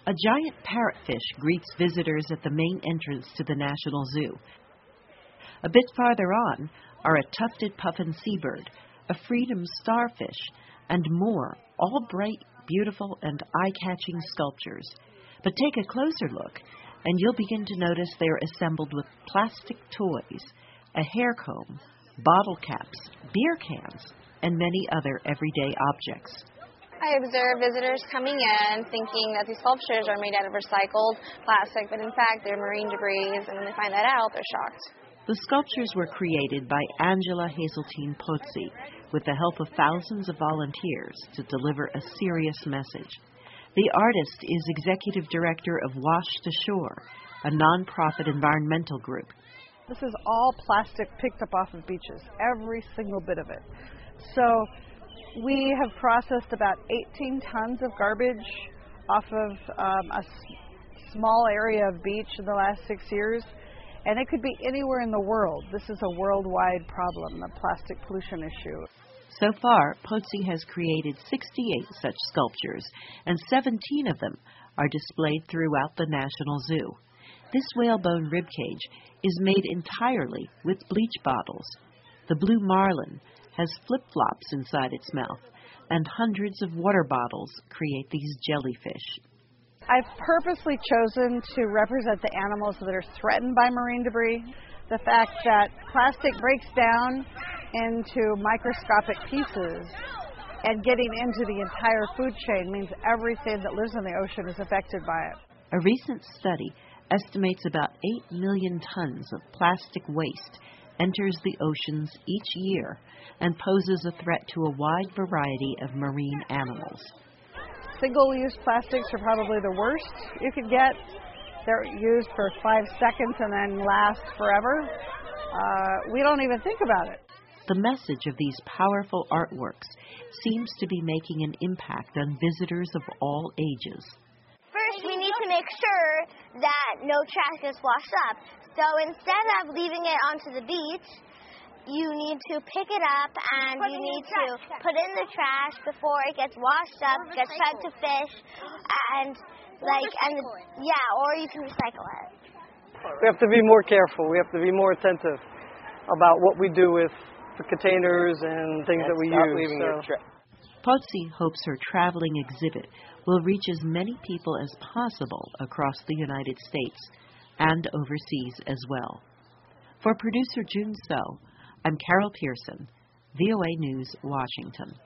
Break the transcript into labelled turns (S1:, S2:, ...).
S1: A giant parrotfish greets visitors at the main entrance to the National Zoo. A bit farther on are a tufted puffin seabird, a freedom starfish, and more, all bright, beautiful, and eye-catching sculptures. But take a closer look, and you'll begin to notice they are assembled with plastic toys, a hair comb, bottle caps, beer cans, and many other everyday objects.
S2: I observe visitors coming in thinking that these sculptures are made out of recycled plastic, but in fact they're marine debris, and when they find that out, they're shocked.
S1: The sculptures were created by Angela Hazeltine Pozzi with the help of thousands of volunteers to deliver a serious message. The artist is executive director of Wash to Shore, a nonprofit environmental group.
S3: This is all plastic picked up off of beaches, every single bit of it. So we have processed about 18 tons of garbage off of a small area of beach in the last 6 years, and it could be anywhere in the world. This is a worldwide problem, the plastic pollution issue.
S1: So far, Pozzi has created 68 such sculptures, and 17 of them are displayed throughout the National Zoo. This whalebone ribcage is made entirely with bleach bottles. The blue marlin has flip-flops inside its mouth, and hundreds of water bottles create these jellyfish.
S3: I've purposely chosen to represent the animals that are threatened by marine debris. The fact that plastic breaks down into microscopic pieces and getting into the entire food chain means everything that lives in the ocean is affected by it.
S1: A recent study estimates about 8 million tons of plastic waste enters the oceans each year and poses a threat to a wide variety of marine animals.
S3: Single-use plastics are probably the worst you could get. They're used for 5 seconds and then last forever. We don't even think about it.
S1: The message of these powerful artworks seems to be making an impact on visitors of all ages.
S4: First, we need to make sure that no trash gets washed up. So instead of leaving it onto the beach, you need to pick it up and you need to put it in the trash before it gets washed up, gets fed to fish, and or you can recycle it.
S5: We have to be more careful. We have to be more attentive about what we do with the containers and things that we use.
S1: Pozzi hopes her traveling exhibit will reach as many people as possible across the United States and overseas as well. For producer June So, I'm Carol Pearson, VOA News, Washington.